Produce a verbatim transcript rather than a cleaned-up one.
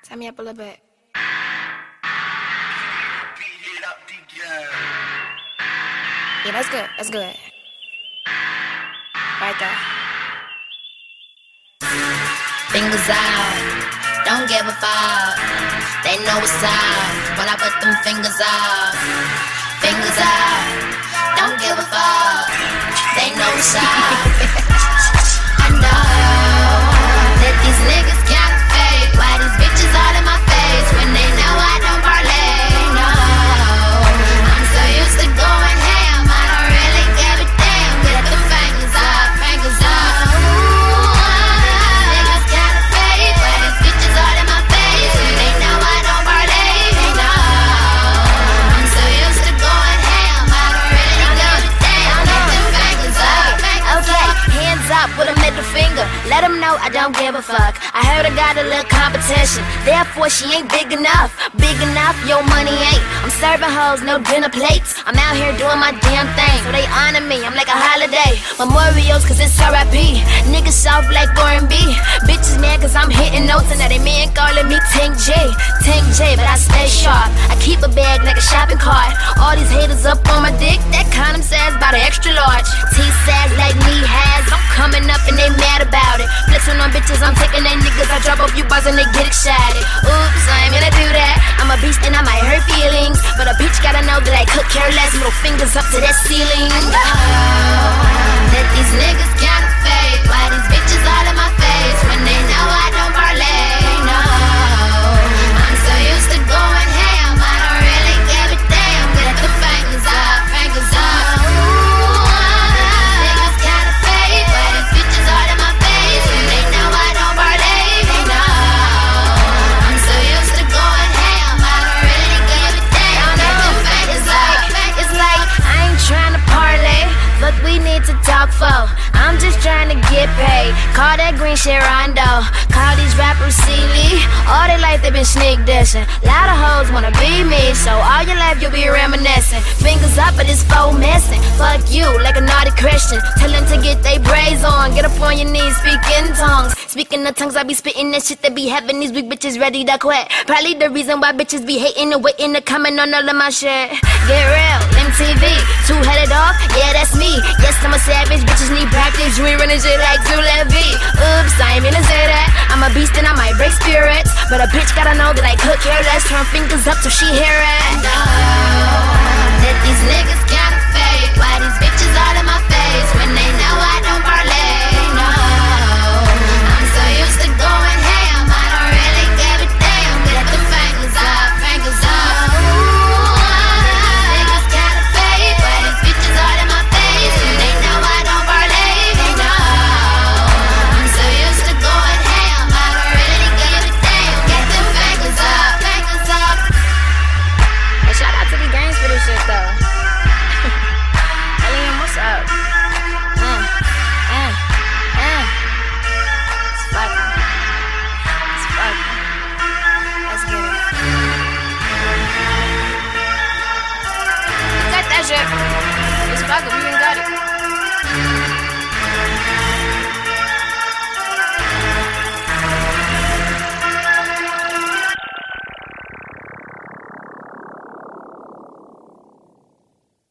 Turn me up a little bit. Yeah, that's good. That's good. Right there. Fingers out, don't give a fuck. They know what's up when I put them fingers up. Fingers out, don't give a fuck. They know what's up. I know that these niggas kinda fake. Why these bitches all in my face when they know I don't parlay? No, I'm so used to going ham, I don't really give a damn. Get the fingers up, fingers up. Niggas kinda fake. Why these bitches all in my face when they know I don't parlay? No, I'm so used to going ham, I don't really give a damn. Get the fingers up, fingers Okay, up. hands up with a middle finger. Let them know I don't give a fuck. I heard I got a little competition, therefore she ain't big enough. Big enough, your money ain't. I'm serving hoes, no dinner plates. I'm out here doing my damn thing, so they honor me, I'm like a holiday. Memorials cause it's R I P. Niggas soft like R and B. Bitches mad cause I'm hitting notes and now they man calling me Tank J. Tank J, but I stay sharp. I keep a bag like a shopping cart. All these haters up on my dick, that condom says about an extra large. T-sags like me has, I'm coming up and they mad about it. Flexing on bitches, I'm taking they niggas. I drop off you bars and they get excited. Oops, I ain't gonna do that. I'm a beast and I might hurt feelings, but a bitch gotta know that I could care less. Middle fingers up to that ceiling. I know that these niggas kinda fake. Why these bitches all in my face when they know I don't parlay? No, I'm so used to going ham, I don't really give a damn. Get the fingers up, fingers up. Niggas kinda fake. Why these bitches all in my face when they know I don't parlay? No, I'm so used to going ham, I don't really give a damn. Get the fingers up. It's like I ain't trying to parlay, but we need to talk for. I'm just trying to get paid. Call that green shit Rondo. Call these rappers silly. All their life they been sneak dissing. Lot of hoes wanna be me, so all your life you'll be reminiscing. Fingers up, but it's faux missing. Fuck you, like a naughty Christian. Tell them to get they braids on. Get up on your knees, speak in tongues. Speaking of tongues, I be spitting that shit that be having these weak bitches ready to quit. Probably the reason why bitches be hating and waiting to comment on all of my shit. Get real, M T V, two-headed off, yeah that's me. Yes, I'm a savage, bitches need practice. You ain't running shit like Zulevi. Oops, I ain't mean to say that. I'm a beast and I might break spirits, but a bitch gotta know that I could care less. Turn fingers up till she hear it. I know that these niggas kinda fake. Why these bitches all in my face when they know I don't